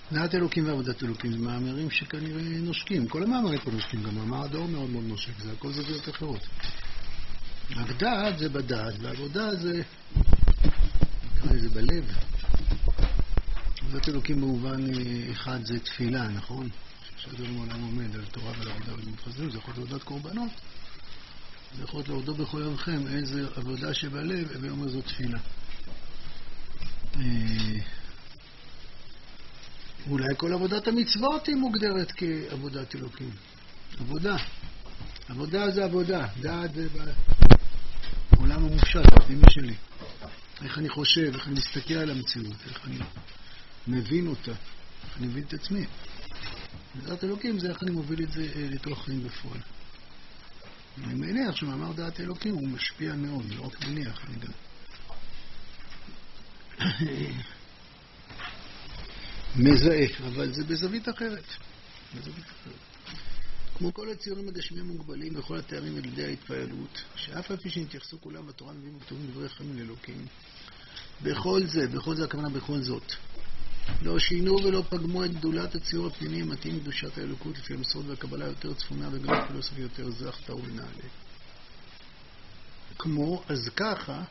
דעת אלוקים ועבודת אלוקים זה מאמרים שכנראה נושקים. כל המאמרים פה נושקים, גם מאמר הדור מאוד מאוד נושק, זה הכל זוויות אחרות. רק דעת זה בדעת, ועבודה זה, נקרא לזה בלב. עבודת אלוקים במובן אחד זה תפילה, נכון? ששאדם העולם עומד על תורה ועל עבודה ולמתחזרים, זה יכול להיות עבודת קורבנות. זה יכול להיות להודות בכל יומכם איזה עבודה שבלב, ואומר זו תפילה. אולי כל עבודת המצוות היא מוגדרת כעבודת אלוקים. עבודה. עבודה זה עבודה. דעת זה בעולם המופשט, הפנימי שלי. איך אני חושב, איך אני מסתכל על המציאות, איך אני מבין אותה, איך אני מבין את עצמי. דעת אלוקים זה איך אני מוביל את זה לתוך חיים בפועל. אני מניח שמאמר דעת אלוקים הוא משפיע מאוד, לא רק מניח, אני גם מזהה, אבל זה בזווית אחרת. בזווית אחרת. כמו כל הציורים הגשמיים מוגבלים בכל התארים על ידי ההתפעלות, שאף על פי שנתייחסו כולם בתורה נביאים וכתובים דברי חיים לאלוקים, בכל זה הכוונה בכל זאת. לא שינו ולא פגמו את גדולת הציור הפנימי מתאים קדושת האלוקות לפי המסורת והקבלה יותר צפונה וגם הפילוסופיה יותר זך טהור ונעלה. כמו, אז ככה,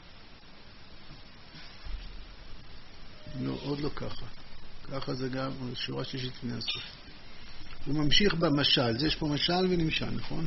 לא, עוד לא ככה. ככה זה גם שורה שלישית לפני הסוף. הוא ממשיך במשל, זה יש פה משל ונמשל, נכון?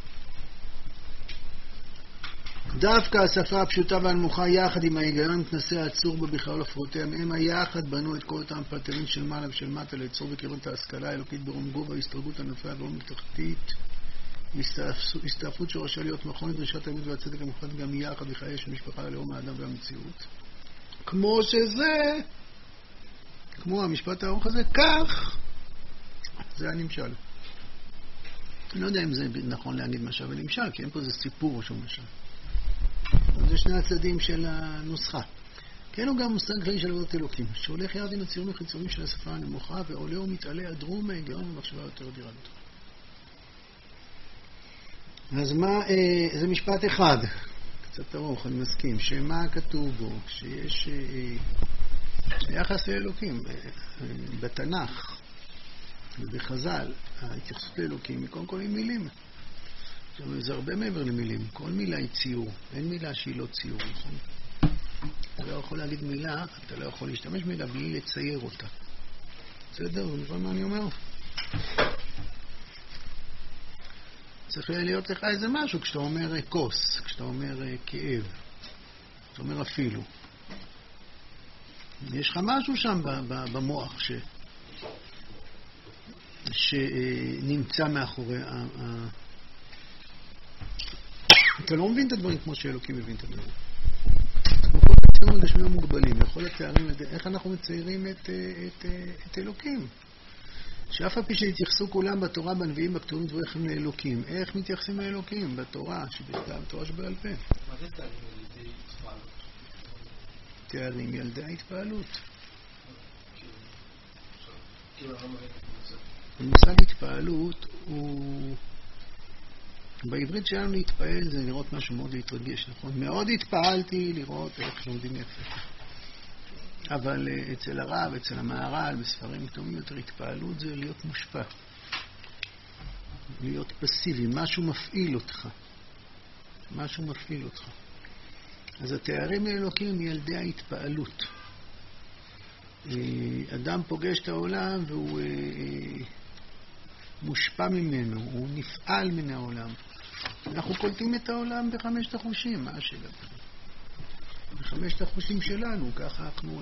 דווקא השפה הפשוטה והנמוכה יחד עם ההיגיון מתנסה העצור בה בכלל הפרותיהם, הם היחד בנו את כל אותם פלטרים של מעלה ושל מטה ליצור בקרב את ההשכלה האלוקית ברום גובה, הסתרגות הנפלאה ברום תחתית, הסתעפות שורשה להיות מכון לדרישת האמת והצדק המוחלט גם יחד בחיי של משפחה ללאום האדם והמציאות. כמו שזה, כמו המשפט הארוך הזה, כך, זה הנמשל. אני לא יודע אם זה נכון להגיד משל ונמשל, כי אין פה איזה סיפור או שום משל. זה שני הצדדים של הנוסחה. כן הוא גם מושג כללי של עבודת אלוקים, שהולך יחד עם הציורים החיצוניים של השפה הנמוכה, ועולה ומתעלה הדרום מהיגיון ומחשבה יותר אדירה בתוך. אז מה, זה משפט אחד, קצת ארוך, אני מסכים, שמה כתוב בו, שיש יחס לאלוקים בתנ"ך ובחז"ל, ההתייחסות לאלוקים היא קודם כל עם מילים. זה הרבה מעבר למילים. כל מילה היא ציור. אין מילה שהיא לא ציור, נכון? אתה לא יכול להגיד מילה, אתה לא יכול להשתמש במילה בלי לצייר אותה. בסדר? ונראה מה אני אומר? צריך להיות לך איזה משהו כשאתה אומר כוס, כשאתה אומר כאב, כשאתה אומר אפילו. יש לך משהו שם במוח שנמצא מאחורי אתה לא מבין את הדברים כמו שאלוקים מבין את הדברים. כל הציורים הגשמיים מוגבלים, יכול לתארים איך אנחנו מציירים את אלוקים. שאף על פי שהתייחסו כולם בתורה, בנביאים, בכתובים דברי חיים לאלוקים. איך מתייחסים לאלוקים? בתורה, שבכתב, בתורה שבעל פה. מה זה תארים ילדי התפעלות? תארים ילדי ההתפעלות. המושג התפעלות הוא... בעברית שלנו להתפעל זה לראות משהו מאוד להתרגש, נכון? מאוד התפעלתי לראות איך לומדים יפה. אבל אצל הרב, אצל המהר"ל, בספרים טובים יותר, התפעלות זה להיות מושפע. להיות פסיבי, משהו מפעיל אותך. משהו מפעיל אותך. אז התארים האלוקים הם ילדי ההתפעלות. אדם פוגש את העולם והוא מושפע ממנו, הוא נפעל מן העולם. אנחנו קולטים את העולם בחמשת החושים, מה השאלה? בחמשת החושים שלנו, ככה אנחנו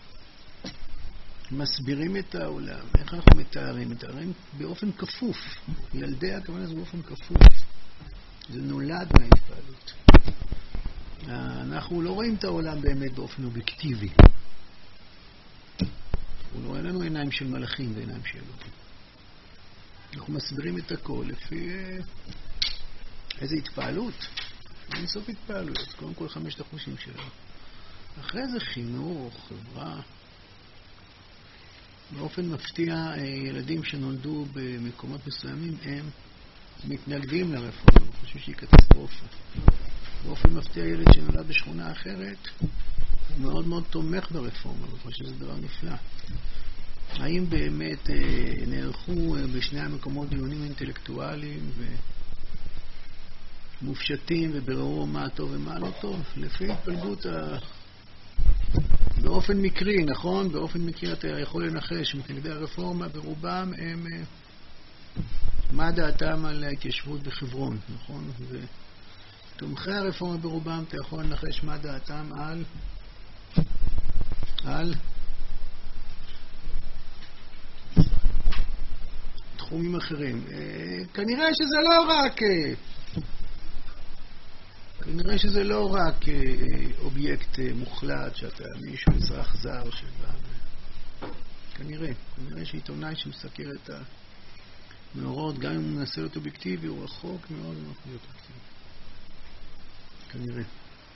מסבירים את העולם. איך אנחנו מתארים? מתארים באופן כפוף. ילדי הכוונה זה באופן כפוף. זה נולד מההתפעלות. אנחנו לא רואים את העולם באמת באופן אובייקטיבי. הוא לא רואה לנו עיניים של מלאכים ועיניים של אלוקים. אנחנו מסבירים את הכל לפי איזו התפעלות. אין סוף התפעלויות. קודם כל חמשת החושים שלנו. אחרי זה חינוך, חברה. באופן מפתיע, ילדים שנולדו במקומות מסוימים הם מתנגדים לרפורמה, אני חושב שהיא קטסטרופה. באופן מפתיע, ילד שנולד בשכונה אחרת הוא מאוד מאוד תומך ברפורמה, אני חושב שזה דבר נפלא. האם באמת נערכו בשני המקומות דיונים אינטלקטואליים ומופשטים ובררו מה טוב ומה לא טוב? לפי התפלגות באופן מקרי, נכון? באופן מקרי אתה יכול לנחש מתנגדי הרפורמה ברובם הם מה דעתם על ההתיישבות בחברון, נכון? ותומכי הרפורמה ברובם אתה יכול לנחש מה דעתם על תחומים אחרים. כנראה שזה לא רק אובייקט מוחלט שאתה מישהו אזרח זר שבא. כנראה שעיתונאי שמסקר את המאורעות, גם אם הוא מנסה להיות אובייקטיבי, הוא רחוק מאוד להיות אובייקטיבי. כנראה.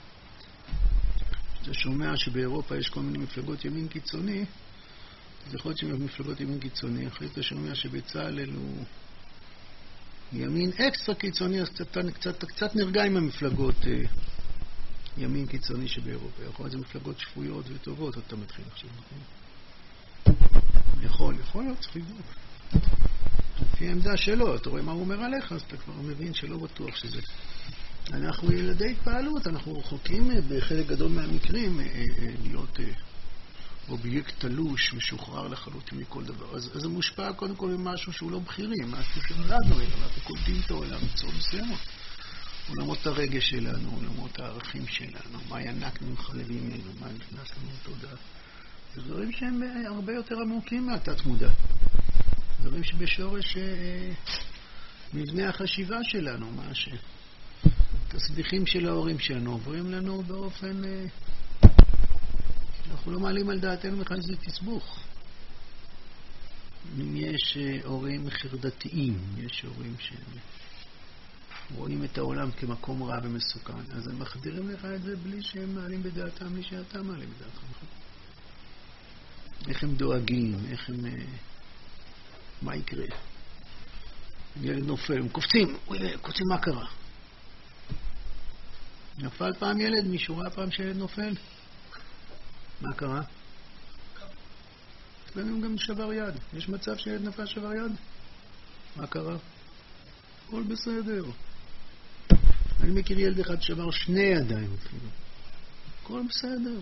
אתה שומע שבאירופה יש כל מיני מפלגות ימין קיצוני, אז יכול להיות שמפלגות ימין קיצוני, אחרי אתה שומע שבצלאל הוא ימין אקסטרה קיצוני, אז קצת נרגע עם המפלגות ימין קיצוני שבאירופה. יכול להיות זה מפלגות שפויות וטובות, אתה מתחיל עכשיו, נכון? יכול להיות, צריך לבדוק. לפי העמדה שלו, אתה רואה מה הוא אומר עליך, אז אתה כבר מבין שלא בטוח שזה. אנחנו ילדי התפעלות, אנחנו רחוקים בחלק גדול מהמקרים להיות אובייקט תלוש, משוחרר לחלוטין מכל דבר. אז זה מושפע קודם כל ממשהו שהוא לא בחירי, משהו שנולדנו אליו, אנחנו קולטים את העולם בצורה מסוימת. עולמות הרגש שלנו, עולמות הערכים שלנו, מה ינק ממך לבימנו, מה נכנס לנו לתודעה. זה דברים שהם הרבה יותר עמוקים מהתת מודע. דברים שבשורש מבנה החשיבה שלנו, מה תסביכים של ההורים שלנו עוברים לנו באופן אנחנו לא מעלים על דעתנו בכלל שזה תסבוך. אם יש הורים חרדתיים, יש הורים שרואים את העולם כמקום רע ומסוכן, אז הם מחדירים לך את זה בלי שהם מעלים בדעתם, בלי שאתה מעלים בדעתך. איך הם דואגים, איך הם מה יקרה? ילד נופל, הם קופצים, מה קרה? נפל פעם ילד, מישהו ראה פעם שילד נופל? מה קרה? אצלנו גם שבר יד. יש מצב שילד נפל שבר יד? מה קרה? הכל בסדר. אני מכיר ילד אחד שבר 2 ידיים אפילו. הכל בסדר.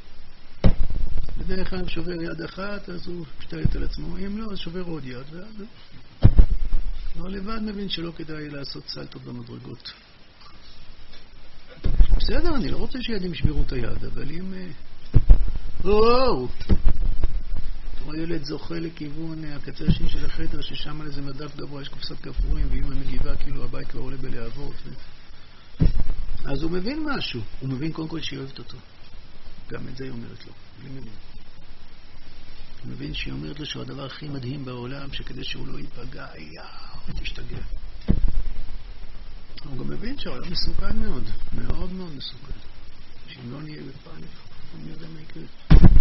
בדרך כלל שובר יד אחת, אז הוא משתלט על עצמו. אם לא, אז שובר עוד יד. ואז כבר לבד מבין שלא כדאי לעשות סלטות במדרגות. בסדר, אני לא רוצה שילדים שבירו את היד, אבל אם אתה רואה ילד זוכה לכיוון הקצה השני של החדר, ששם על איזה מדף גבוה יש קופסת כפורים, ואמא מגיבה כאילו הבית כבר עולה בלהבות. אז הוא מבין משהו. הוא מבין קודם כל שהיא אוהבת אותו. גם את זה היא אומרת לו. הוא מבין שהיא אומרת לו שהוא הדבר הכי מדהים בעולם, שכדי שהוא לא ייפגע, תשתגע. הוא גם מבין שהעולם מסוכן מאוד. מאוד מאוד מסוכן. שאם לא נהיה בפאניק, אני יודע מה יקרה.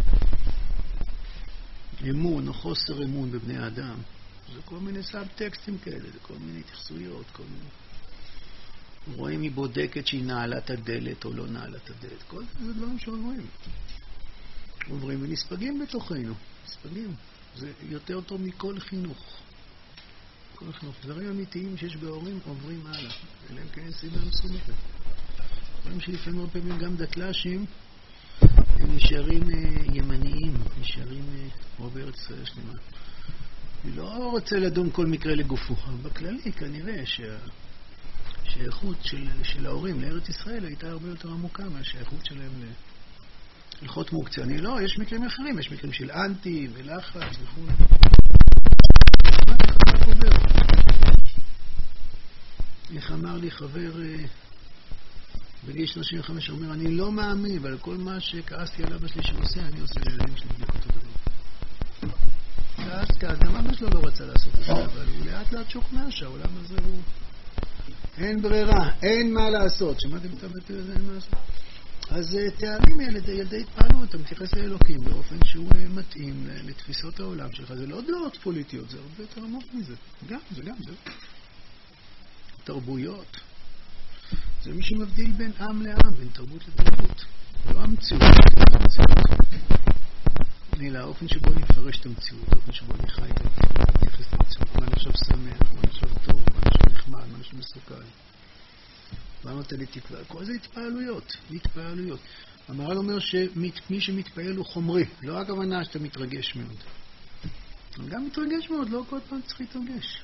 אמון או חוסר אמון בבני אדם, זה כל מיני סאב-טקסטים כאלה, זה כל מיני התייחסויות, כל מיני. רואים היא בודקת שהיא נעלת הדלת או לא נעלת הדלת. כל זה דברים שעוברים. עוברים ונספגים בתוכנו. נספגים. זה יותר טוב מכל חינוך. כל חינוך. דברים אמיתיים שיש בהורים עוברים הלאה. אלה הם כאלה סיבה מסומכת. דברים שלפעמים הרבה פעמים גם דתל"שים הם נשארים ימניים, נשארים כמו בארץ ישראל שלמה. אני לא רוצה לדון כל מקרה לגופו, אבל בכללי כנראה שהאיכות של ההורים לארץ ישראל הייתה הרבה יותר עמוקה מהשייכות שלהם להלכות מוקצה. אני לא, יש מקרים אחרים, יש מקרים של אנטי ולחץ וכו'. מה אתה חבר? איך אמר לי חבר בגיל 35, אומר, אני לא מאמין, אבל כל מה שכעסתי על אבא שלי שעושה, אני עושה לילדים שלי בדיוק אותו דבר. כעס, אבא שלו לא רצה לעשות את זה, אבל הוא לאט לאט שוכנע שהעולם הזה הוא אין ברירה, אין מה לעשות. שמעתם את הביטוי הזה, אין מה לעשות? אז תארים ילדי התפעלות, אתה מתייחס לאלוקים באופן שהוא מתאים לתפיסות העולם שלך. זה לא דעות פוליטיות, זה הרבה יותר עמוק מזה. זה גם. תרבויות. זה מי שמבדיל בין עם לעם, בין תרבות לתרבות. לא המציאות. אלא האופן שבו אני מפרש את המציאות, האופן שבו אני חי את המציאות, מתייחס למציאות, מה אני עכשיו שמח, מה אני עכשיו טוב, מה אני עכשיו נחמד, מה אני עכשיו מסוכן. מה נותן לי תקווה? כל זה התפעלויות, התפעלויות. המהר"ל אומר שמי שמתפעל הוא חומרי, לא הכוונה שאתה מתרגש מאוד. גם מתרגש מאוד, לא כל פעם צריך להתרגש.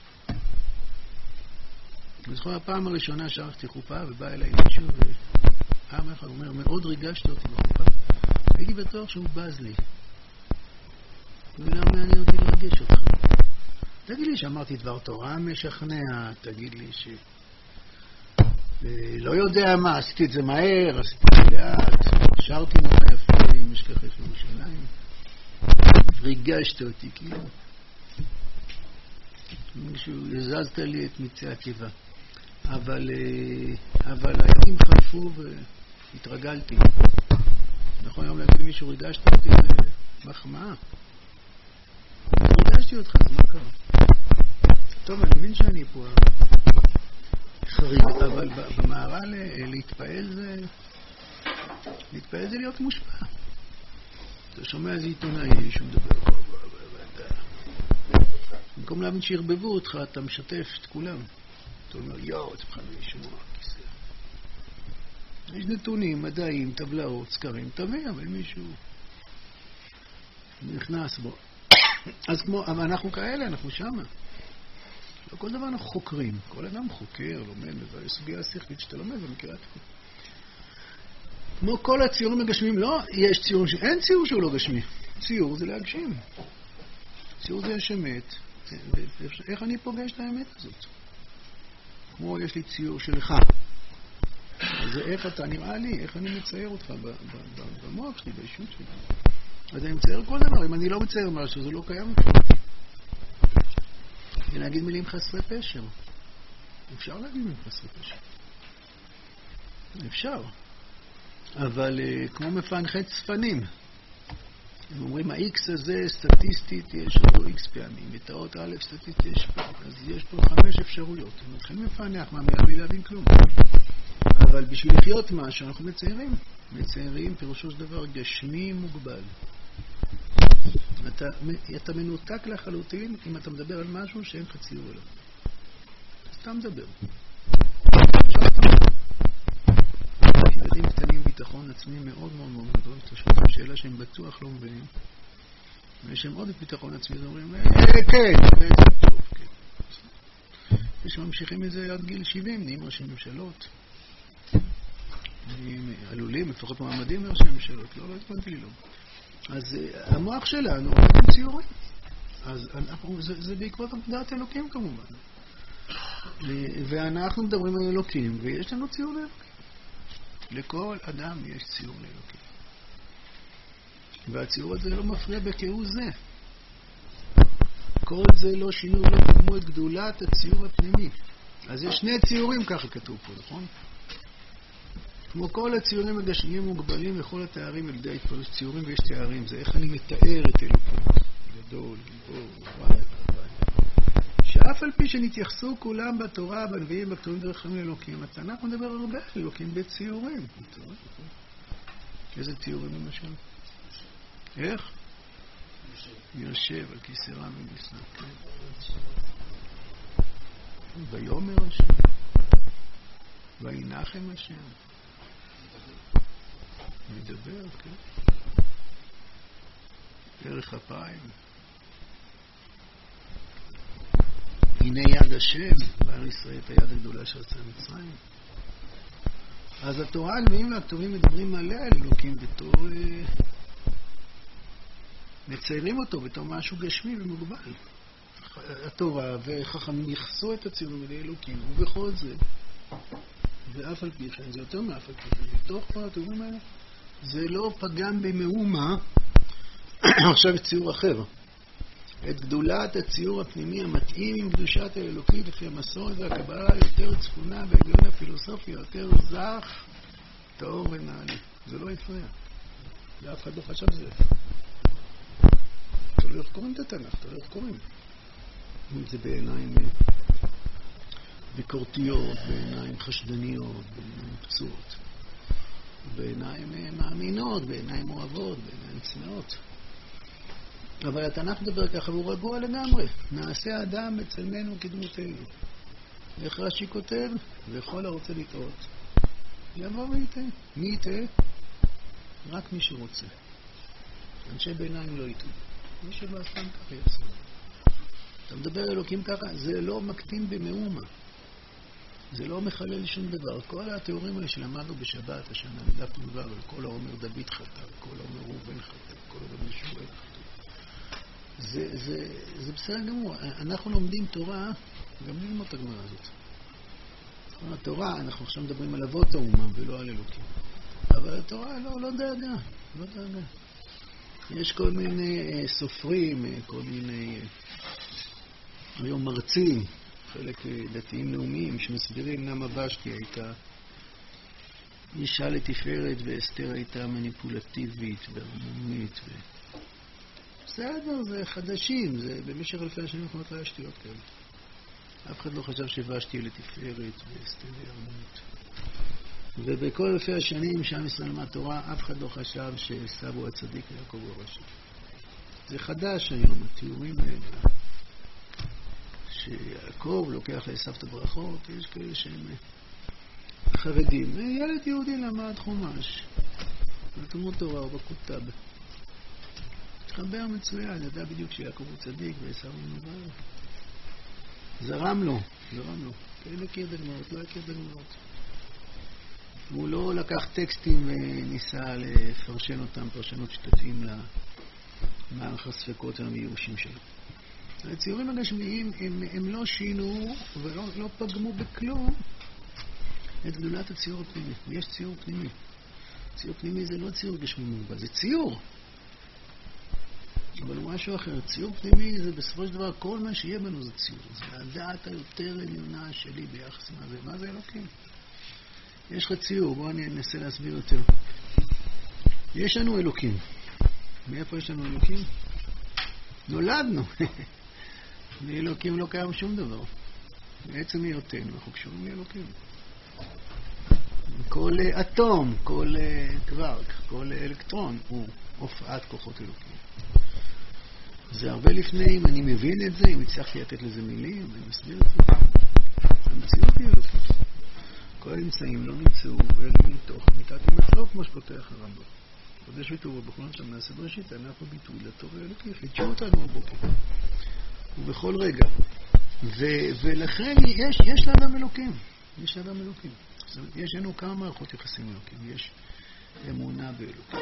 אני זוכר הפעם הראשונה שערכתי חופה ובא אליי מישהו ופעם אחד אומר, מאוד ריגשת אותי בחופה. הייתי בטוח שהוא בז לי. ולא מעניין אותי לרגש אותך. תגיד לי שאמרתי דבר תורה משכנע, תגיד לי ש... לא יודע מה, עשיתי את זה מהר, עשיתי את זה לאט, שרתי נורא יפה עם משכחת ירושלים. ריגשת אותי כאילו. מישהו הזזת לי את מיצי הקיבה. אבל הימים חלפו והתרגלתי. נכון היום להגיד למישהו ריגשת אותי זה מחמאה. ריגשתי אותך, אז מה קרה? טוב, אני מבין שאני פה חריג, אבל במהר"ל להתפעל זה להיות מושפע. אתה שומע איזה עיתונאי שמדבר במקום להבין שירבבו אותך, אתה משתף את כולם. אתה אומר, יואו, צריכה לשמוע כיסא. יש נתונים, מדעים, טבלאות, סקרים, תביא, אבל מישהו נכנס בו. אז כמו, אבל אנחנו כאלה, אנחנו שמה. לא כל דבר אנחנו חוקרים. כל אדם חוקר, לומד, יש סוגיה שכלית שאתה לומד ומכירה את זה. כמו כל הציורים הגשמיים, לא, יש ציור, אין ציור שהוא לא גשמי. ציור זה להגשים. ציור זה יש אמת. איך אני פוגש את האמת הזאת? כמו יש לי ציור שלך. אז איך אתה נראה לי, איך אני מצייר אותך במוח שלי, באישות שלי. אז אני מצייר כל דבר. אם אני לא מצייר משהו, זה לא קיים. ולהגיד מילים חסרי פשר. אפשר להגיד מילים חסרי פשר. אפשר. אבל כמו מפענחי צפנים. הם אומרים, ה-X הזה סטטיסטית יש לו X פעמים, בתאות א' סטטיסטית יש פעם, אז יש פה 5 אפשרויות. הם מתחילים לפענח מהמילה בלי להבין כלום. אבל בשביל לחיות מה שאנחנו מציירים פירושו של דבר גשמי מוגבל. אתה מנותק לחלוטין אם אתה מדבר על משהו שאין לך ציור אליו. סתם מדבר. ילדים קטנים ביטחון עצמי מאוד מאוד מאוד גדול, תשמעו שאלה שהם בטוח לא מבינים. ויש להם עוד ביטחון עצמי, אז אומרים, כן, זה טוב, כן. ושממשיכים את זה עד גיל 70, נהיים ראשי ממשלות. עלולים, לפחות מעמדים ראשי ממשלות, לא התכוונתי לי לא. אז המוח שלנו הוא ציורים. אז זה בעקבות דעת אלוקים כמובן. ואנחנו מדברים על אלוקים, ויש לנו ציור לאלוקים. לכל אדם יש ציור לאלוקים. והציור הזה לא מפריע בכהוא זה. כל זה לא שינו, לא קדמו את גדולת הציור הפנימי. אז יש 2 ציורים, ככה כתוב פה, נכון? כמו כל הציורים הגשמיים מוגבלים לכל התארים על ידי התפלוש ציורים, ויש תארים. זה איך אני מתאר את אלוקים. גדול, גיבור, וואי. שאף על פי שנתייחסו כולם בתורה, בנביאים, בכתובים דרכים לאלוקים, התנ"ך מדבר הרבה על אלוקים בציורים. איזה ציורים למשל? איך? יושב על כיסא רם ומסנא. ויאמר השם. וינחם השם. מדבר, כן. דרך אפיים. הנה יד השם, בער ישראל את היד הגדולה שעשה מצרים. אז התורה, הנביאים והכתובים מדברים מלא על אלוקים בתור... מציירים אותו בתור משהו גשמי ומוגבל. התורה וחכמים ייחסו את הציורים על אלוקים, ובכל זה, ואף על פי כן, זה יותר מאף על פי כן, בתוך כל התיאורים האלה, זה לא פגם במאומה, עכשיו ציור אחר. את גדולת הציור הפנימי המתאים עם קדושת האלוקי לפי המסורת והקבלה יותר צפונה בהגיון הפילוסופי, יותר זך, טהור ונעלי. זה לא יפריע. ואף אחד לא חשב זה. אתה לא איך קוראים את התנ"ך, אתה לא איך קוראים. אם זה בעיניים ביקורתיות, בעיניים חשדניות, בעיניים פצועות, בעיניים מאמינות, בעיניים אוהבות, בעיניים צנעות. אבל התנ"ך מדבר ככה, והוא רגוע לגמרי. נעשה אדם בצלמנו כדמותנו. איך רש"י כותב? וכל הרוצה לטעות. יבוא ויטעה. מי יטעה? רק מי שרוצה. אנשי ביניים לא יטעו. מי שבא סתם ככה יעשה. אתה מדבר אלוקים ככה, זה לא מקטין במאומה. זה לא מחלל שום דבר. כל התיאורים האלה שלמדנו בשבת, השנה מדף נובע, אבל כל האומר דוד חטא, כל האומר ראובן חטא, כל האומר שמואל חטא. זה בסדר גמור. אנחנו לומדים תורה, גם ללמוד את הגמרא הזאת. התורה, אנחנו עכשיו מדברים על אבות האומה ולא על אלוקים. אבל התורה לא דאגה, לא דאגה. יש כל מיני סופרים, כל מיני היום מרצים, חלק דתיים לאומיים, שמסבירים למה ושתי הייתה אישה לתפארת ואסתר הייתה מניפולטיבית וערמומית. בסדר, זה חדשים, זה במשך אלפי השנים יכולות לה שטויות כאלה. אף אחד לא חשב שוושתי לתפארת ואסתר וערמומית. ובכל אלפי השנים שעם ישראל למד תורה, אף אחד לא חשב שסבו הצדיק יעקב הוא הרשע. זה חדש היום, התיאורים האלה. שיעקב לוקח לעשו את הברכות, יש כאלה שהם חרדים. ילד יהודי למד חומש, בתלמוד תורה או בכותב. התחבר מצוין, ידע בדיוק שיעקב הוא צדיק ועשו הוא נבל. זרם לו. כן הכיר דגמרות, לא הכיר דגמרות. הוא לא לקח טקסטים וניסה לפרשן אותם, פרשנות שתתאים למערך הספקות והמיושים שלו. הציורים הגשמיים הם לא שינו ולא פגמו בכלום את גדולת הציור הפנימי. יש ציור פנימי. ציור פנימי זה לא ציור גשמי מוגבל, זה ציור. אבל הוא משהו אחר. ציור פנימי זה בסופו של דבר כל מה שיהיה בנו זה ציור. זה הדעת היותר עליונה שלי ביחס מה זה. מה זה אלוקים? יש לך ציור, בואו אני אנסה להסביר יותר. יש לנו אלוקים. מאיפה יש לנו אלוקים? נולדנו. מאלוקים לא קיים שום דבר. בעצם היותנו, אנחנו קשורים לאלוקים. כל אטום, כל קווארק, כל אלקטרון הוא הופעת כוחות אלוקים. זה הרבה לפני, אם אני מבין את זה, אם הצלחתי לתת לזה מילים, אני מסביר את זה. המציאות היא אלוקים. כל האמצעים לא נמצאו, אלא מתוך מיטת המצלו, כמו שפותח הרמב"ם. קודש וטורו, בכל שם נעשה בראשית, אנחנו ביטוי לתורה אלוקית, חידשו אותנו בבוקר. ובכל רגע. ולכן יש לאדם אלוקים. יש לאדם אלוקים. זאת אומרת, יש לנו כמה מערכות יחסים אלוקים. יש אמונה באלוקים.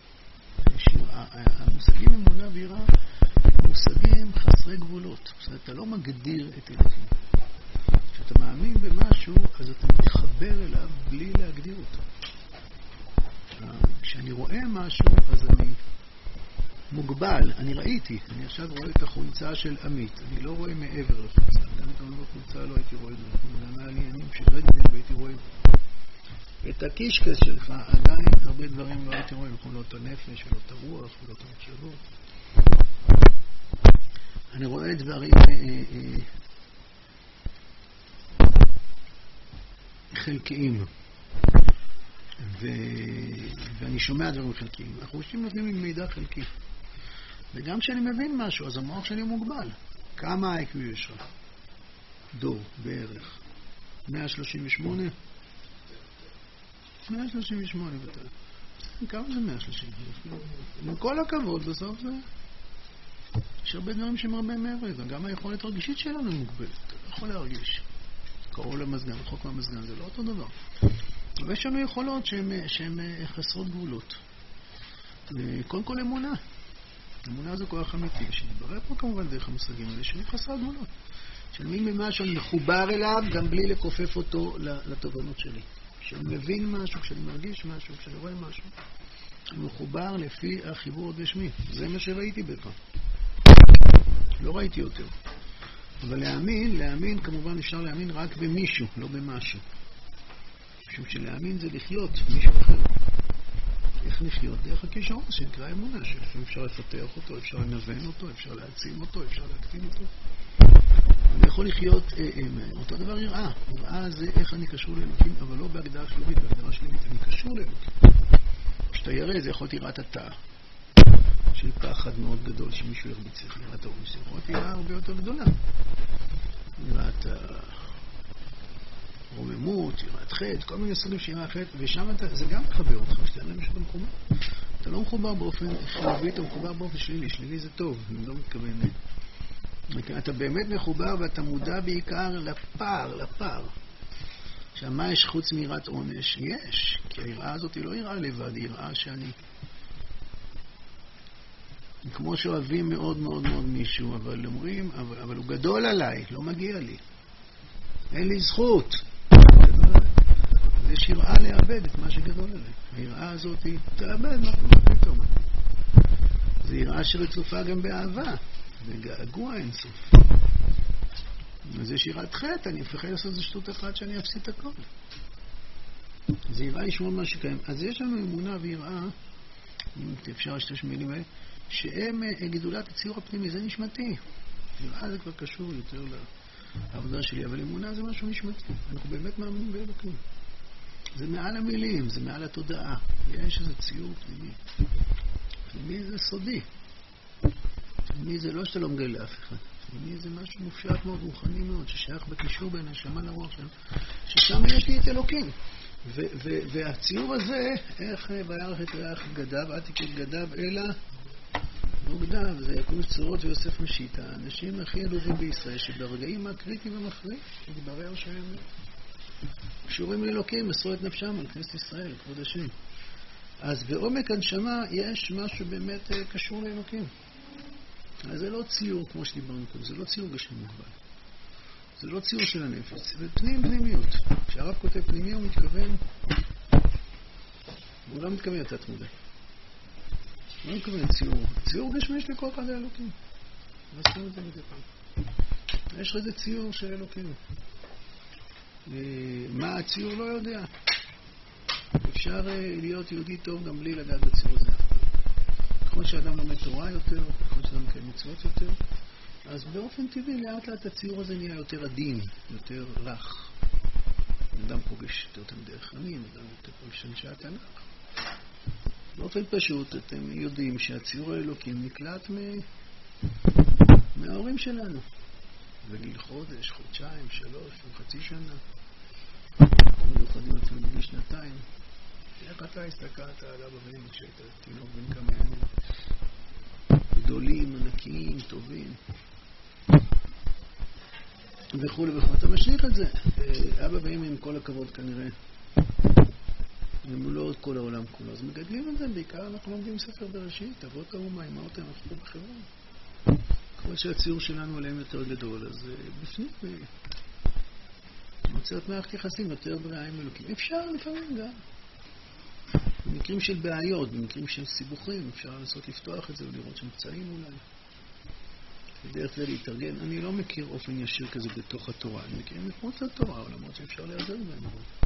המושגים אמונה ויראה הם מושגים חסרי גבולות. זאת אומרת, אתה לא מגדיר את אלוקים. כשאתה מאמין במשהו, אז אתה מתחבר אליו בלי להגדיר אותו. כשאני רואה משהו, אז אני מוגבל. אני ראיתי. אני עכשיו רואה את החולצה של עמית. אני לא רואה מעבר לחולצה. גם את החולצה לא הייתי רואה את זה. גם היה לי עניינים של רגדל והייתי רואה את הקישקס שלך. עדיין הרבה דברים לא הייתי רואה. לא את הנפש, ולא את הרוח, ולא את המחשבות. אני רואה דברים חלקיים. ואני שומע דברים חלקיים. החושים נותנים לי מידע חלקי. וגם כשאני מבין משהו, אז המוח שלי מוגבל. כמה IQ יש לך? דור, בערך. 138? 138 בטח. כמה זה 138? עם כל הכבוד, בסוף זה... יש הרבה דברים שהם הרבה מעבר לזה. גם היכולת הרגישית שלנו מוגבלת. אתה לא יכול להרגיש. קראו למזגן, רחוק מהמזגן, זה לא אותו דבר. ויש לנו יכולות שהן חסרות גבולות. קודם כל אמונה. אמונה זה כוח אמיתי, שנתברר פה כמובן דרך המושגים האלה, שאני חסרת גבולות. שאני מבין במשהו, אני מחובר אליו גם בלי לקופף אותו לתובנות שלי. כשאני מבין משהו, כשאני מרגיש משהו, כשאני רואה משהו, אני מחובר לפי החיבור הגשמי. זה מה שראיתי בך. לא ראיתי יותר. אבל להאמין, כמובן אפשר להאמין רק במישהו, לא במשהו. משום שלהאמין זה לחיות מישהו אחר. איך לחיות? דרך הכישרון שנקרא אמונה, שלפעמים אפשר לפתח אותו, אפשר לנוון אותו, אפשר להעצים אותו, אפשר להקטין אותו. אני יכול לחיות אותו דבר יראה. יראה זה איך אני קשור לאלוקים, אבל לא בהגדרה חיובית, בהגדרה שלילית. אני קשור לאלוקים. כשאתה ירא זה יכול להיות יראת התא. של פחד מאוד גדול שמישהו ירביץ לך, יראת האונס. יראת יראה הרבה יותר גדולה. יראת רוממות, יראת חטא, כל מיני סוגים של יראת חטא, ושם זה גם מחבר אותך, שאתה לא משהו מחובר. אתה לא מחובר באופן חיובי, אתה מחובר באופן שלילי. שלילי זה טוב, אני לא מתכוון. אתה באמת מחובר ואתה מודע בעיקר לפער. שמה יש חוץ מיראת עונש? יש. כי היראה הזאת היא לא יראה לבד, היא יראה שאני... כמו שאוהבים מאוד מאוד מאוד מישהו, אבל אומרים, אבל הוא גדול עליי, לא מגיע לי. אין לי זכות. יש יראה לאבד את מה שגדול עליי. היראה הזאת היא תאבד, מה פתאום. זה יראה שרצופה גם באהבה. וגעגוע אינסוף. אז יש יראת חטא, אני מפחד לעשות איזה שטות אחת שאני אפסיד את הכל. זה יראה לשמוע מה שקיים. אז יש לנו אמונה ויראה, אם אפשר להשתמש במילים האלה, שהם גידולת הציור הפנימי, זה נשמתי. יראה זה כבר קשור יותר לעבודה שלי, אבל אמונה זה משהו נשמתי. אנחנו באמת מאמינים באלוקים. זה מעל המילים, זה מעל התודעה. יש איזה ציור פנימי. פנימי זה סודי. פנימי זה לא שאתה לא מגלה לאף אחד. פנימי זה משהו מופשט מאוד, רוחני מאוד, ששייך בקישור בין השמה לרוח שלנו. ששם יש לי את אלוקים. והציור הזה, איך בירך את ריח גדב, אל תקראת גדב, אלא מוגדב. זה יקום צורות ויוסף משיטה. האנשים הכי עלובים בישראל, שברגעים הקריטיים המכריעים, יתברר שהם קשורים לאלוקים, מסרו את נפשם על כנסת ישראל, כבוד השם. אז בעומק הנשמה יש משהו באמת קשור לאלוקים. אז זה לא ציור, כמו שדיברנו קודם, זה לא ציור גשמי מוגבל. זה לא ציור של הנפש, זה פנימיות. כשהרב כותב פנימי הוא מתכוון, הוא לא מתכוון לתת מודע. הוא לא מתכוון ציור. ציור גשמי יש לכל אחד האלוקים. ועשינו את זה מדי פעם. יש איזה ציור של אלוקים. מה הציור לא יודע. אפשר להיות יהודי טוב גם בלי לדעת בציור הזה. ככל שאדם לומד תורה יותר, ככל שאדם מקיים מצוות יותר, אז באופן טבעי לאט לאט הציור הזה נהיה יותר עדין, יותר רך. אדם פוגש יותר דרך רמים, אדם יותר פוגש אנשי התנ"ך. באופן פשוט אתם יודעים שהציור האלוקים נקלט מההורים שלנו. בגיל חודש, חודשיים, 3, חצי שנה. מיוחדים אפילו בגיל 2. איך אתה הסתכלת עליו הבאים כשהיית תינוק בן כמה ימים? גדולים, ענקיים, טובים. וכו' וכו'. אתה משליך את זה. אבא ואמא עם כל הכבוד כנראה. הם לא את כל העולם כולו. אז מגדלים את זה. בעיקר אנחנו לומדים ספר בראשית. אבות האומה, אמהות הם הפכו בחברון. ככל שהציור שלנו עליהם יותר גדול, אז בפנים נוצרת מערכת יחסים יותר בריאה עם אלוקים. אפשר לפעמים גם. במקרים של בעיות, במקרים של סיבוכים, אפשר לנסות לפתוח את זה ולראות שמפצעים אולי. בדרך כלל להתארגן. אני לא מכיר אופן ישיר כזה בתוך התורה. אני מכיר מחוץ לתורה, למרות שאפשר להיעזר בהם.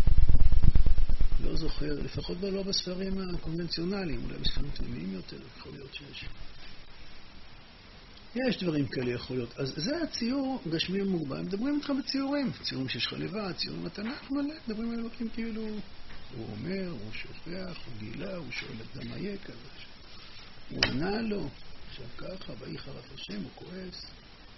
לא זוכר, לפחות לא בספרים הקונבנציונליים, אולי בספרים פנימיים יותר, יכול להיות שיש. יש דברים כאלה יכול להיות. אז זה הציור גשמי מוגבל. מדברים איתך בציורים. ציורים שיש לך לבד, ציורים התנ"ך מלא. מדברים על אלוקים כאילו הוא אומר, הוא שוכח, הוא גילה, הוא שואל את דמה יקה. הוא ענה לו. עכשיו ככה, ואי חרף השם, הוא כועס.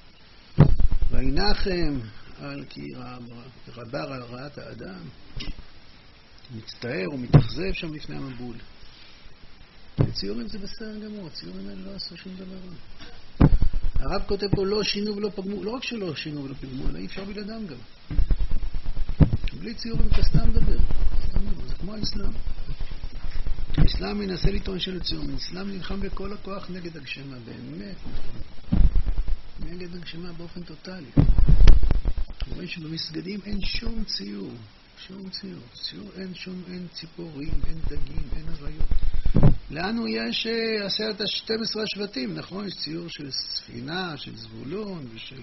וינחם על כי רבה על רעת האדם. מצטער, הוא מתאכזב שם לפני המבול. ציורים זה בסדר גמור. ציורים האלה לא עשו שום דבר. הרב כותב פה לא שינו ולא פגמו, לא רק שלא שינו ולא פגמו, אלא אי אפשר בלעדם גם. בלי ציורים אתה סתם מדבר. זה כמו האסלאם. האסלאם מנסה לטעון של הציורים. האסלאם נלחם בכל הכוח נגד הגשמה, באמת. נגד הגשמה באופן טוטלי. רואים שבמסגדים אין שום ציור. שום ציור. ציור אין ציפורים, אין דגים, אין אריות. לנו יש 12 השבטים, נכון? יש ציור של ספינה, של זבולון ושל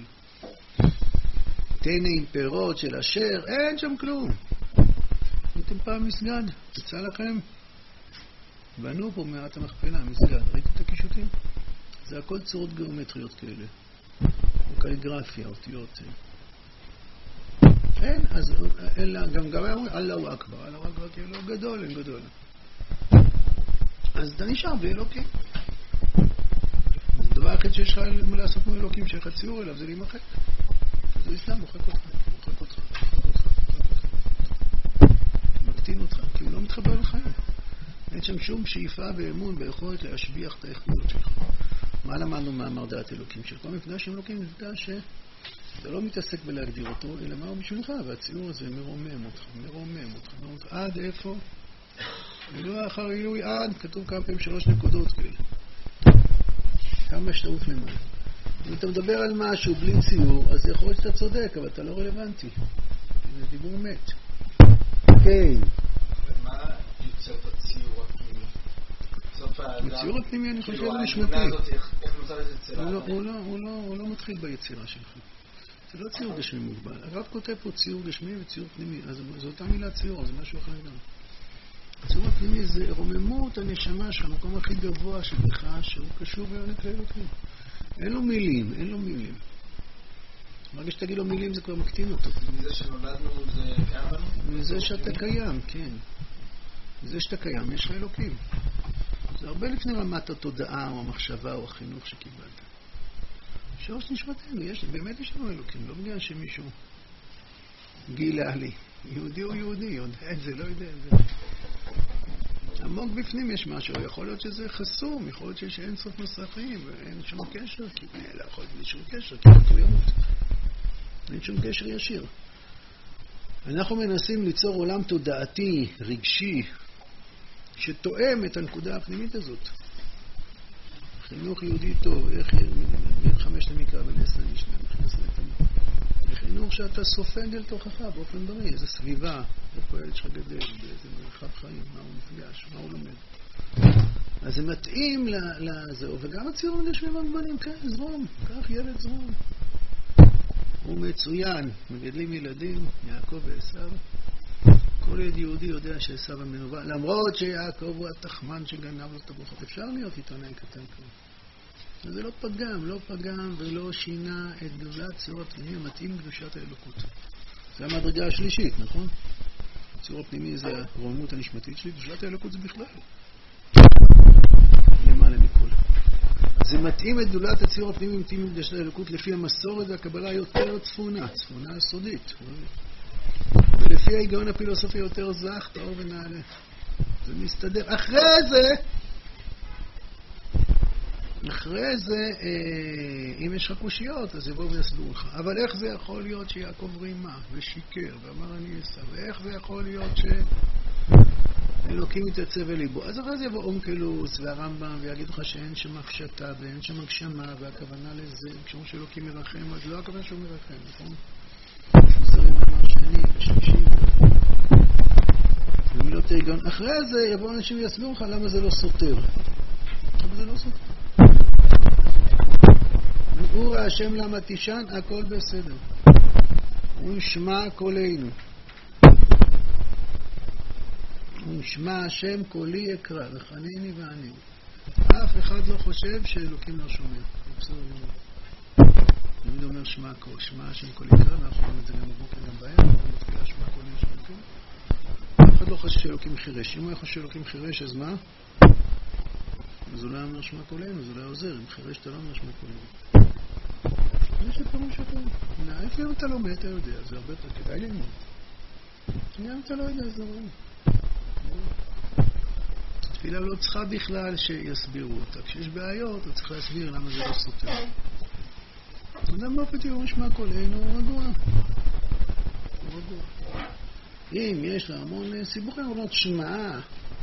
תנא עם פירות של אשר, אין שם כלום. ראיתם פעם מסגד? יצא לכם? בנו פה מעט המכפלה, מסגד. ראיתם את הקישוטים? זה הכל צורות גיאומטריות כאלה. או קליגרפיה, אותיות. אין, אז גם אומרים, אללהו אכבר. אללהו אכבר כאילו גדול, אין גדול. אז אתה נשאר באלוקים. הדבר היחיד שיש לך לעשות מול אלוקים, שיש לך ציור אליו, זה להימחק. זה איסלאם, מוחק אותך. מקטין אותך, כי הוא לא מתחבר לחיים. אין שם שום שאיפה ואמון ביכולת להשביח את האיכויות שלך. מה למדנו מאמר דעת אלוקים? של כל מפגש עם אלוקים, נדע שאתה לא מתעסק בלהגדיר אותו, אלא מה הוא בשבילך, והציור הזה מרומם אותך. עד איפה? ולא אחר עילוי עד, כתוב כמה פעמים 3 נקודות כאלה. כמה שטעות למעלה. אם אתה מדבר על משהו בלי ציור, אז יכול להיות שאתה צודק, אבל אתה לא רלוונטי. זה דיבור מת. כן. ומה יוצא את הציור הפנימי? הציור הפנימי, אני חושב, הוא נשמתי. איך נוצר את זה? הוא לא מתחיל ביצירה שלך. זה לא ציור גשמי מוגבל. הרב כותב פה ציור גשמי וציור פנימי. אז זו אותה מילה ציור, זה משהו אחר גם. הציור הפנימי זה רוממות הנשמה של המקום הכי גבוה שבך, שהוא קשור בעונק לאלוקים. אין לו מילים. ברגע שתגיד לו מילים זה כבר מקטין אותו. מזה שנולדנו זה קיים לנו? מזה שאתה קיים, כן. מזה שאתה קיים, יש לך אלוקים. זה הרבה לפני רמת התודעה או המחשבה או החינוך שקיבלת. שורש נשמתנו, באמת יש לנו אלוקים, לא בגלל שמישהו גילה לי. יהודי הוא יהודי, יודע את זה, לא יודע את זה. עמוק בפנים יש משהו, יכול להיות שזה חסום, יכול להיות שיש אין סוף מסכים, ואין שום קשר, כי לא יכול להיות לי שום קשר, כי הוא ימות. אין שום קשר ישיר. אנחנו מנסים ליצור עולם תודעתי, רגשי, שתואם את הנקודה הפנימית הזאת. חינוך יהודי טוב, איך בין 5 למקרא, בין 10 למשנה, נכנס לתמיד. חינוך שאתה סופג אל תוכך באופן בריא, איזו סביבה, איפה הילד שלך גדל, באיזה מרחב חיים, מה הוא מפגש, מה הוא לומד. אז זה מתאים לזהו, וגם הציורים גשמים הגבלים, כן, זרום, כך ילד זרום. הוא מצוין, מגדלים ילדים, יעקב ועשיו. כל ילד יהודי יודע שעשיו המנוול, למרות שיעקב הוא התחמן שגנב לו את הברכות. אפשר להיות עיתונאי קטן כזה. זה לא פגם ולא שינה את גדולת ציור הפנימי המתאים קדושת האלוקות. זה המדרגה השלישית, נכון? ציור הפנימי זה הרוממות הנשמתית שלי, קדושת האלוקות זה בכלל. למעלה מכל. זה מתאים את גדולת הציור הפנימי מתאים קדושת האלוקות לפי המסורת והקבלה יותר צפונה סודית. ולפי ההיגיון הפילוסופי יותר זך, טהור ונעלה. זה מסתדר. אחרי זה, אם יש לך קושיות, אז יבואו ויסבירו לך. אבל איך זה יכול להיות שיעקב רימה ושיקר ואמר אני אעשה? ואיך זה יכול להיות שאלוקים יתעצב אל ליבו? אז אחרי זה יבוא אונקלוס והרמב"ם ויגיד לך שאין שם הפשטה ואין שם הגשמה, והכוונה לזה, כשאומרים שאלוקים מרחם, אז לא הכוונה שהוא מרחם, נכון? חוזרים אמר שני ושלישי. ומילות היגיון. אחרי זה יבואו אנשים ויסבירו לך למה זה לא סותר. אבל זה לא סותר. נאור השם למה תישן, הכל בסדר. ונשמע קולנו. ונשמע השם קולי אקרא, וחנני ועני. אף אחד לא חושב שאלוקים לא שומע. בסדר גמור. תמיד אומר שמע השם קולי אקרא, ואנחנו אומרים את זה גם בבוקר גם בערב, אנחנו מתחילה שמע קולי יש אלוקים. אף אחד לא חושב שאלוקים חירש. אם הוא היה חושב שאלוקים חירש, אז מה? אז אולי אומר שמע קולנו, אז אולי עוזר. אם חירש אתה לא אומר שמע קולנו. יש לפעמים שאתה... איפה אם אתה לומד, אתה יודע, זה הרבה יותר כדאי ללמוד. אם אתה לא יודע, זה רואה. תפילה לא צריכה בכלל שיסבירו אותה. כשיש בעיות, אתה צריך להסביר למה זה לא סותר. אדם לא פתאום משמע קולנו, הוא רגוע. אם יש לה המון סיבוכים, הוא לא תשמעה.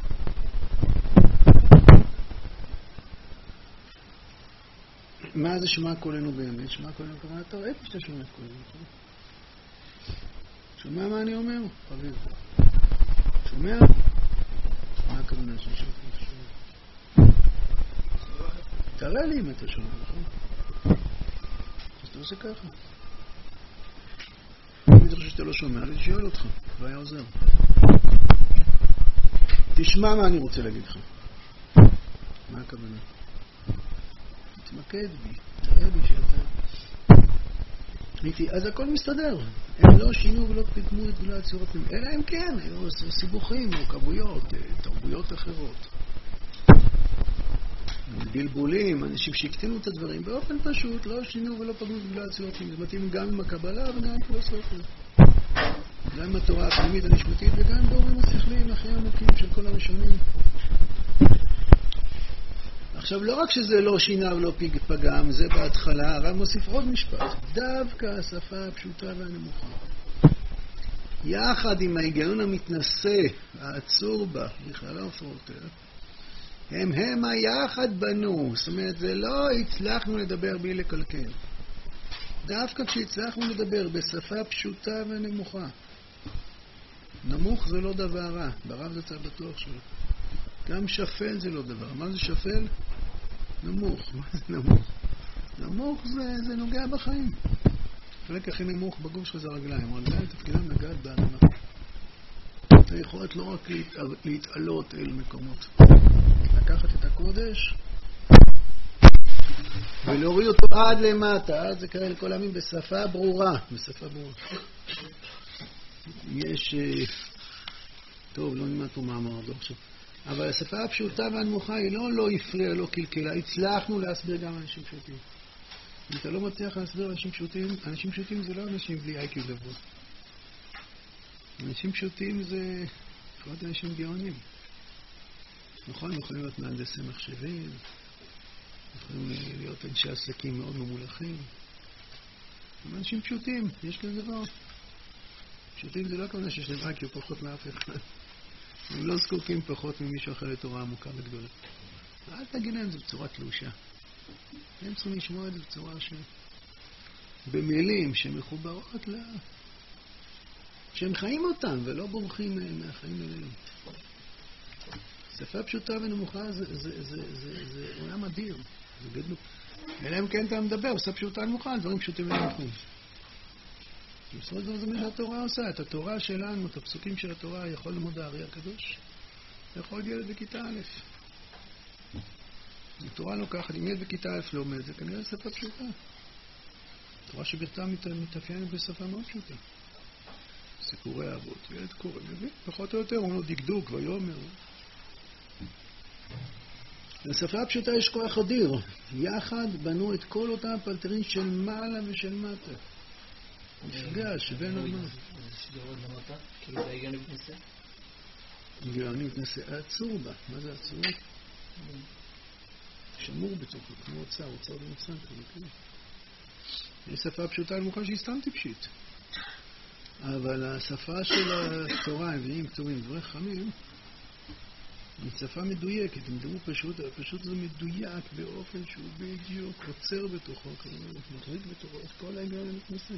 מה זה שמע קולנו באמת? שמע קולנו כמה אתה רואה איפה שאתה שומע קולנו. שומע מה אני אומר? חביב. שומע? מה הכוונה שאני שומע? תראה לי אם אתה שומע, נכון? אז אתה עושה ככה. אם אתה חושב שאתה לא שומע, אני שואל אותך, והיה עוזר. תשמע מה אני רוצה להגיד לך. מה הכוונה? תתמקד בי, תראה בי שאתה... הייתי, אז הכל מסתדר. הם לא שינו ולא קידמו את גדולת ציור הפנימי. אלא הם כן, היו סיבוכים, מורכבויות, תרבויות אחרות. בלבולים, אנשים שהקטינו את הדברים באופן פשוט, לא שינו ולא פגעו בגלל ציורקים. זה מתאים גם עם הקבלה וגם עם פילוסופיה. גם עם התורה הפנימית הנשמתית וגם עם דורים השכליים הכי עמוקים של כל הראשונים. עכשיו, לא רק שזה לא שינה ולא פגם, זה בהתחלה, הרב מוסיף עוד משפט. דווקא השפה הפשוטה והנמוכה, יחד עם ההיגיון המתנשא, העצור בה, בכללה ופורותיה, הם היחד בנו. זאת אומרת, זה לא הצלחנו לדבר בלי לקלקל. דווקא כשהצלחנו לדבר בשפה פשוטה ונמוכה. נמוך זה לא דבר רע, ברב זה צריך בטוח שלו. גם שפל זה לא דבר. מה זה שפל? נמוך. מה זה נמוך? נמוך זה נוגע בחיים. חלק הכי נמוך בגוף שלך זה הרגליים. הרגליים תפקידם לגעת באדמה. אתה יכול לא רק להתעלות אל מקומות. לקחת את הקודש ולהוריד אותו עד למטה. עד זה קרה לכל העמים בשפה ברורה. בשפה ברורה. יש... טוב, לא נמד פה מאמר דו עכשיו. אבל השפה הפשוטה והנמוכה היא לא הפריעה, לא קלקלה. הצלחנו להסביר גם אנשים פשוטים. אם אתה לא מצליח להסביר אנשים פשוטים זה לא אנשים בלי איי-קיו גבוה. אנשים פשוטים זה לפחות אנשים גאונים. נכון, יכולים להיות מהנדסי מחשבים, יכולים להיות אנשי עסקים מאוד ממולכים. הם אנשים פשוטים, יש כזה דבר. פשוטים זה לא כמובן שיש להם איי-קיו פחות מאף אחד. הם לא זקוקים פחות ממישהו אחר לתורה עמוקה וגדולה. אל תגיד להם זה בצורה תלושה. הם צריכים לשמוע את זה בצורה במילים שמחוברות שהם חיים אותם ולא בורחים מהחיים אליהם. שפה פשוטה ונמוכה זה עולם אדיר. זה גדלות. אלא אם כן אתה מדבר, שפה פשוטה ונמוכה, דברים פשוטים ונמוכים. בסופו זה מה שהתורה עושה. את התורה שלנו, את הפסוקים של התורה, יכול ללמוד הארי הקדוש. יכול ילד בכיתה א'. התורה לוקחת, אם ילד בכיתה א' לומד, זה כנראה שפה פשוטה. התורה שבכתה מתאפיינת בשפה מאוד פשוטה. סיפורי אבות, ילד קורא, מבין? פחות או יותר, הוא לא דקדוק ויאמר. לשפה הפשוטה יש כוח אדיר. יחד בנו את כל אותם פלטרין של מעלה ושל מטה. מפגש בין הזמן. זה יורד למטה? כאילו זה היגן מתנשא? היגן מתנשא. העצור בה. מה זה עצור? שמור בתוכו, כמו אוצר במצן. יש שפה פשוטה נמוכה שהיא סתם טיפשית. אבל השפה של התורה, הבאים כתובים, דברי חמים, היא שפה מדויקת. הם דברו פשוט זה מדויק באופן שהוא בדיוק עוצר בתוכו, מחזיק בתוכו את כל ההיגן המתנשא.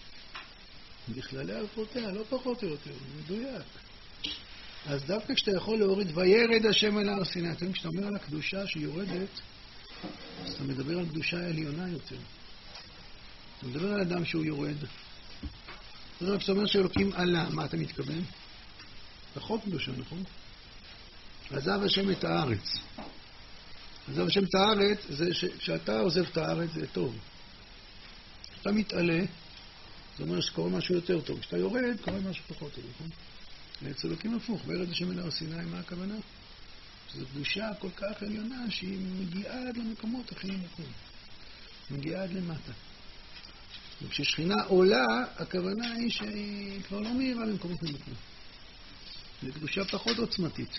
בכללי אלפותיה, לא פחות או יותר, מדויק. אז דווקא כשאתה יכול להוריד, וירד השם אל הר סיני, כשאתה אומר על הקדושה שהיא יורדת, אז אתה מדבר על קדושה עליונה יותר. אתה מדבר על אדם שהוא יורד. זאת כשאתה אומר שאלוקים עלה, מה אתה מתכוון? פחות קדושה, נכון? עזב השם את הארץ. עזב השם את הארץ, זה שאתה עוזב את הארץ זה טוב. אתה מתעלה, זה אומר שקורה משהו יותר טוב. כשאתה יורד, קורה משהו פחות טוב, נכון? אצל אלוקים הפוך, וירד השם אל הר סיני, מה הכוונה? שזו קדושה כל כך עליונה שהיא מגיעה עד למקומות הכי נמוכים. מגיעה עד למטה. וכששכינה עולה, הכוונה היא שהיא כבר לא מהירה למקומות נמוכים. זו קדושה פחות עוצמתית.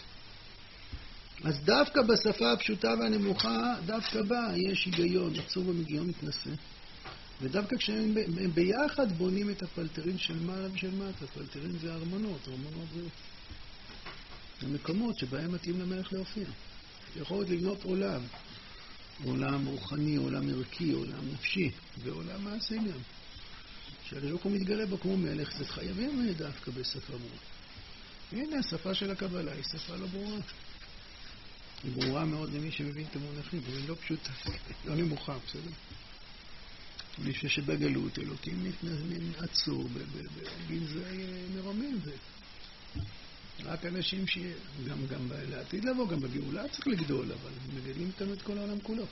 אז דווקא בשפה הפשוטה והנמוכה, דווקא בה יש היגיון, עצור במגיון מתנשא. ודווקא כשהם ביחד בונים את הפלטרין של מעלה ושל מטה. הפלטרין זה הארמונות, הארמונות זה המקומות שבהם מתאים למלך להופיע. יכולת לבנות עולם רוחני, עולם ערכי, עולם נפשי, ועולם מעשי גם. שהלוק הוא מתגלה בו כמו מלך, זה חייבים דווקא בשפה ברורה. הנה, השפה של הקבלה היא שפה לא ברורה. היא ברורה מאוד למי שמבין את המונחים, אבל היא לא פשוטה, לא נמוכה, בסדר? מישהו שבגלות אלוקים עצור, בגנזי מרמים זה. רק אנשים גם לעתיד לבוא, גם בגאולה צריך לגדול, אבל מגדלים איתנו את כל העולם כולו.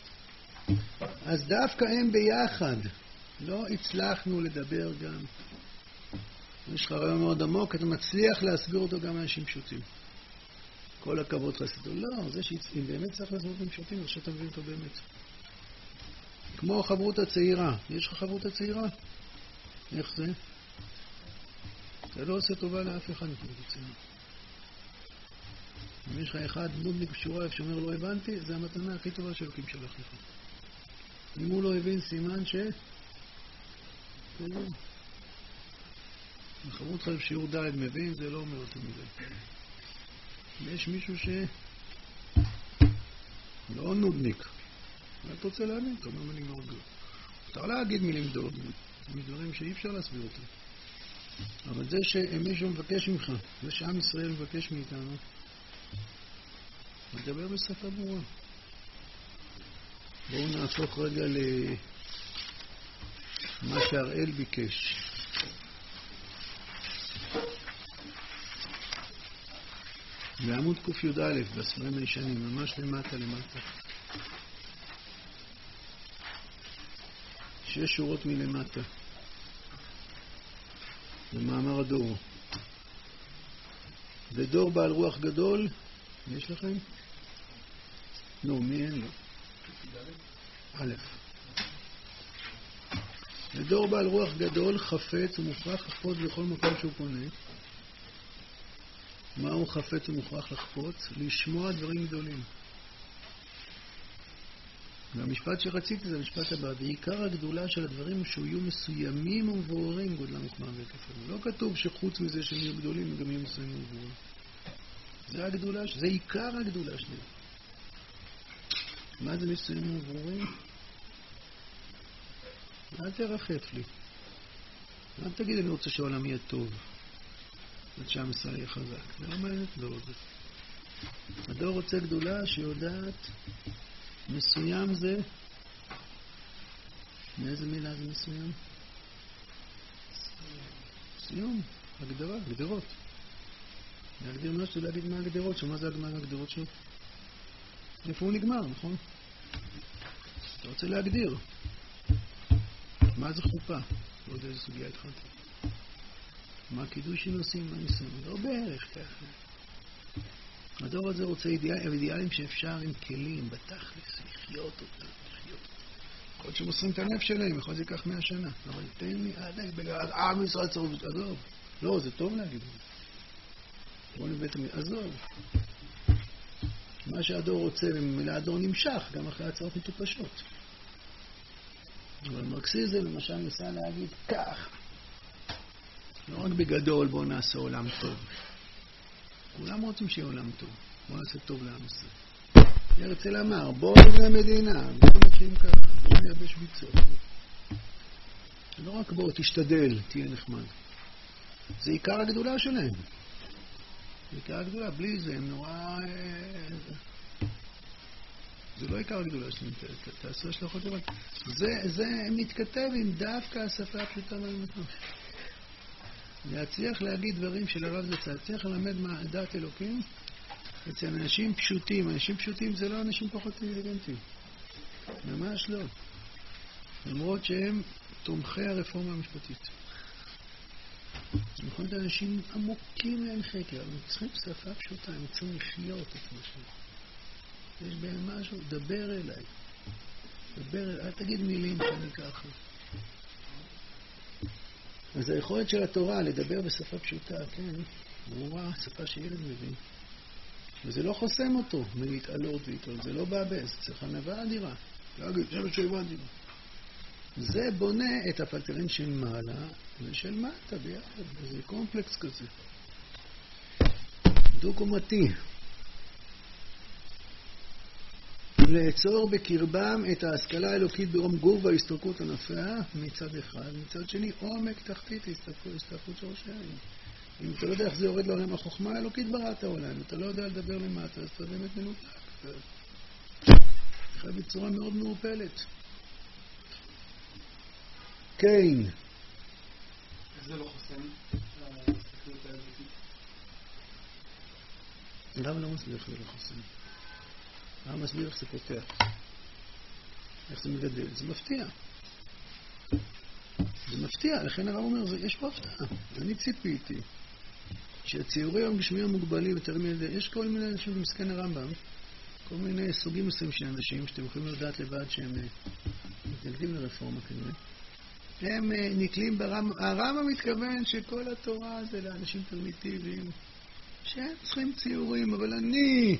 אז דווקא הם ביחד, לא הצלחנו לדבר גם. יש לך רעיון מאוד עמוק, אתה מצליח להסביר אותו גם לאנשים פשוטים. כל הכבוד חסידו. לא, זה שאם באמת צריך לעשות ממשלתים, עכשיו אתה מבין אותו באמת. כמו החברות הצעירה. יש לך חברות הצעירה? איך זה? אתה לא עושה טובה לאף אחד מחברות הצעירה. אם יש לך אחד נודניק שורף שאומר לא הבנתי, זה המתנה הכי טובה שאלוקים שלח לך. אם הוא לא הבין, סימן ש... החברות חייב שיעור ד' מבין, זה לא אומר אותו מזה. יש מישהו ש... לא נודניק. אתה רוצה להבין? אתה אומר מילים מאוד גדולות. אתה לא להגיד מילים גדולות, מדברים שאי אפשר להסביר אותם. אבל זה שמישהו מבקש ממך, זה שעם ישראל מבקש מאיתנו, מדבר בשפה ברורה. בואו נהפוך רגע למה שהראל ביקש. בעמוד ק"יא בספרים הישנים, ממש למטה. 6 שורות מלמטה. במאמר הדור. ודור בעל רוח גדול, יש לכם? לא, מי אין לו? א'. ודור בעל רוח גדול, חפץ ומוכרח לחפוץ בכל מקום שהוא פונה. מה הוא חפץ ומוכרח לחפוץ? לשמוע דברים גדולים. והמשפט שרציתי זה המשפט הבא, בעיקר הגדולה של הדברים שיהיו מסוימים ומבוררים גודלם וכמם והיקפם. לא כתוב שחוץ מזה שהם יהיו גדולים הם גם יהיו מסוימים ומבוררים. זה הגדולה, זה עיקר הגדולה שלהם. מה זה מסוימים ומבוררים? אל תרחף לי. אל תגיד אני רוצה שהעולם יהיה טוב. עד שעם ישראל יהיה חזק. זה לא מעניין את הדור הזה. הדור רוצה גדולה שיודעת מסוים זה... מאיזה מילה זה מסוים? סיום. הגדרה, הגדרות. להגדיר משהו, להגיד מה הגדרות שלו. מה זה הגדרות שלו? איפה הוא נגמר, נכון? אתה רוצה להגדיר. מה זה חופה? לא יודע איזה סוגיה התחלתי. מה קידושים עושים, מה ניסים? לא בערך ככה. הדור הזה רוצה אידיאלים שאפשר עם כלים, בתכלס, לחיות אותם. יכול להיות שמוסרים את הנפש שלהם, יכול להיות זה ייקח 100 שנה. אבל תן לי, עם ישראל צריך, עזוב. לא, זה טוב להגיד. בוא נבט, עזוב. מה שהדור רוצה, וממילא הדור נמשך, גם אחרי הצעות מטופשות. אבל מרקסיזם, למשל, ניסה להגיד כך. לא רק בגדול, בואו נעשה עולם טוב. כולם רוצים שיהיה עולם טוב. בואו נעשה טוב לעם ישראל. הרצל אמר, בואו נבנה מדינה, בואו נקים ככה, בואו נייבש ביצות. לא רק בואו, תשתדל, תהיה נחמד. זה עיקר הגדולה שלהם. זה עיקר הגדולה, בלי זה הם נורא... זה לא עיקר הגדולה שלהם, תעשו השלכות לבד. זה מתכתב עם דווקא השפה הפשוטה והמתנה. להצליח להגיד דברים של הרב זצ"ל, להצליח ללמד מה דעת אלוקים אצל אנשים פשוטים. אנשים פשוטים זה לא אנשים פחות אינטליגנטים. ממש לא. למרות שהם תומכי הרפורמה המשפטית. הם יכולים להיות אנשים עמוקים להם חקר, אבל הם צריכים שפה פשוטה, הם צריכים לחיות את משהו. יש בהם משהו, דבר אליי. דבר אליי, אל תגיד מילים שאני ככה. אז היכולת של התורה לדבר בשפה פשוטה, כן, ברורה, שפה שילד מבין. וזה לא חוסם אותו מלהתעלות ואיתו, זה לא בעבס, צריך ענווה אדירה. להגיד, זה שהבנתי. זה בונה את הפלטרין של מעלה ושל מטה ביחד, זה קומפלקס כזה. דו-קומתי. לעצור בקרבם את ההשכלה האלוקית ברום גוף וההסתרקות ענפיה מצד אחד, מצד שני עומק תחתית הסתרקות שורשיים. אם אתה לא יודע איך זה יורד לעולם החוכמה האלוקית בראת העולם, אם אתה לא יודע לדבר למטה, אז אתה באמת מנותק. חי בצורה מאוד מעורפלת. כן. זה לא חוסם, ההסתכלות האלוקית. למה לא מסביר איך זה לא חוסם? הרב מסביר איך זה פותח, איך זה מגדל, זה מפתיע. זה מפתיע, לכן הרב אומר, יש פה הפתעה. אני ציפיתי כשהציורים הגשמיים מוגבלים יותר מדי, יש כל מיני אנשים, מסכן הרמב"ם, כל מיני סוגים מסוים של אנשים שאתם יכולים לדעת לבד שהם מתנגדים לרפורמה כנראה. הם נתלים הרמב"ם מתכוון שכל התורה זה לאנשים פרימיטיביים שהם צריכים ציורים, אבל אני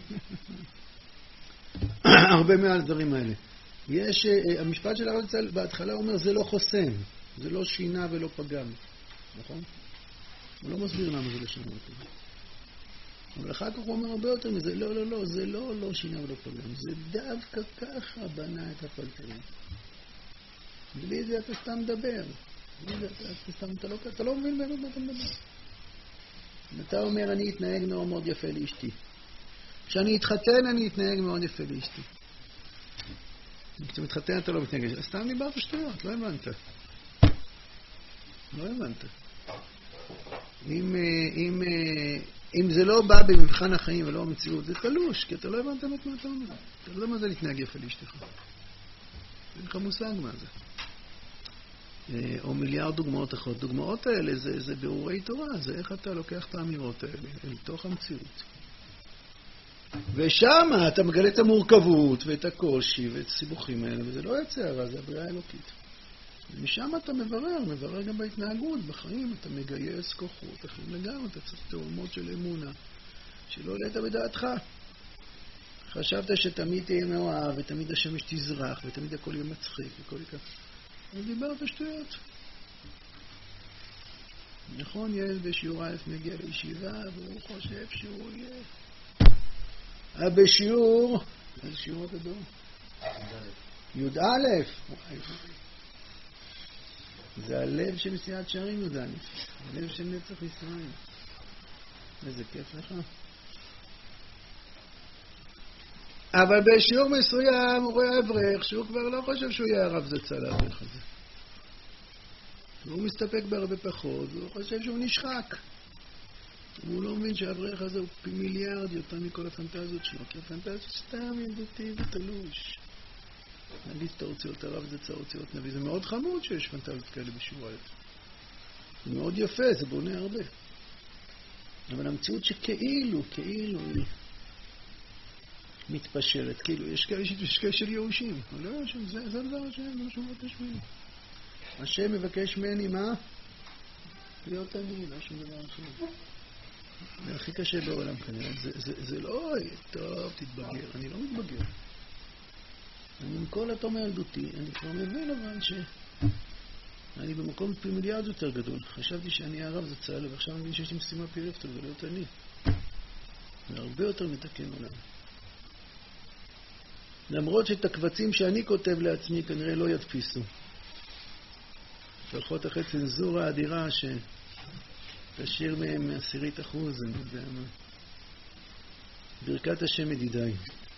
הרבה מעל הדברים האלה. יש, המשפט של הרב זצ"ל בהתחלה אומר זה לא חוסם, זה לא שינה ולא פגם, נכון? הוא לא מסביר למה זה לא שינה ולא פגם. אבל אחר כך הוא אומר הרבה יותר מזה, לא, זה לא שינה ולא פגם, זה דווקא ככה בנה את הפלטרים. בלי זה אתה סתם מדבר. אתה לא מבין באמת מה אתה מדבר. אתה אומר, אני אתנהג מאוד יפה לאשתי. כשאני אתחתן, אני אתנהג מאוד יפה לאשתי. כשאתה מתחתן, אתה לא מתנהג. אז סתם דיברת שטויות, לא הבנת. לא הבנת. אם זה לא בא במבחן החיים ולא המציאות, זה קלוש, כי אתה לא הבנת מה אתה אומר. אתה לא יודע מה זה להתנהג יפה לאשתך. אין לך מושג מה זה. או מיליארד דוגמאות אחרות. דוגמאות האלה זה בירורי תורה, זה איך אתה לוקח את האמירות האלה אל תוך המציאות. ושם אתה מגלה את המורכבות ואת הקושי ואת הסיבוכים האלה, וזה לא יצא הרע, זה הבריאה האלוקית. ומשם אתה מברר גם בהתנהגות, בחיים אתה מגייס כוחות אחרים לגמרי, אתה צריך תאומות של אמונה, שלא עלית בדעתך. חשבת שתמיד תהיה מאוהב, ותמיד השמש תזרח, ותמיד הכל יהיה מצחיק, וכל כך. אז דיברת שטויות. נכון, ילד בשיעור א' מגיע לישיבה, והוא חושב שהוא יהיה. בשיעור, איזה שיעור גדול? י"א. זה הלב של מסיעת שערים י"א. הלב של נצח ישראל. איזה כיף לך. אבל בשיעור מסוים הוא רואה אברך שהוא כבר לא חושב שהוא יהיה הרב זצ"ל האברך הזה. והוא מסתפק בהרבה פחות, והוא חושב שהוא נשחק. הוא לא מבין שהאברך הזה הוא פי מיליארד יותר מכל הפנטזיות שלו, כי הפנטזיות סתם ילדותי ותלוש. נגיד שאתה רוצה להיות הרב זצ"ל, רוצה להיות נביא. זה מאוד חמוד שיש פנטזיות כאלה בשיעור האלה. זה מאוד יפה, זה בונה הרבה. אבל המציאות שכאילו היא מתפשרת, כאילו, יש כאלה של ייאושים, אבל לא יאושים, זה הדבר השם, זה מה שהוא מבקש ממני. השם מבקש ממני, מה? להיות אני, לא שום דבר אחר. זה הכי קשה בעולם כנראה, זה לא, טוב, תתבגר, אני לא מתבגר. אני עם כל התום הילדותי, אני כבר מבין אבל אני במקום פי מיליארד יותר גדול. חשבתי שאני הרב זצ"ל, ועכשיו אני מבין שיש לי משימה פי אלף טוב ולהיות אני. זה הרבה יותר מתקן עולם. למרות שאת הקבצים שאני כותב לעצמי כנראה לא ידפיסו. לפחות אחרי צנזורה אדירה שתשאיר מהם 10%, אני יודע מה. ברכת השם ידידיי.